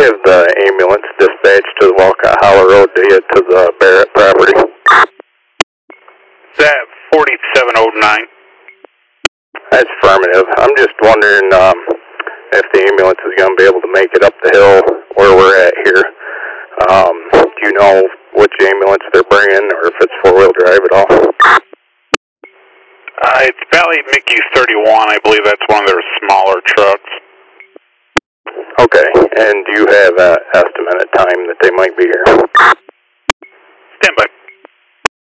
have the ambulance dispatched to the Walcott Hollow Road to get to the Barrett property? Is that 4709? That's affirmative. I'm just wondering if the ambulance is going to be able to make it up the hill where we're at here. Do you know which ambulance they're bringing, or if it's four-wheel drive at all? It's Valley Mickey 31. I believe that's one of their smaller trucks. Okay, and do you have an estimated time that they might be here? Stand by.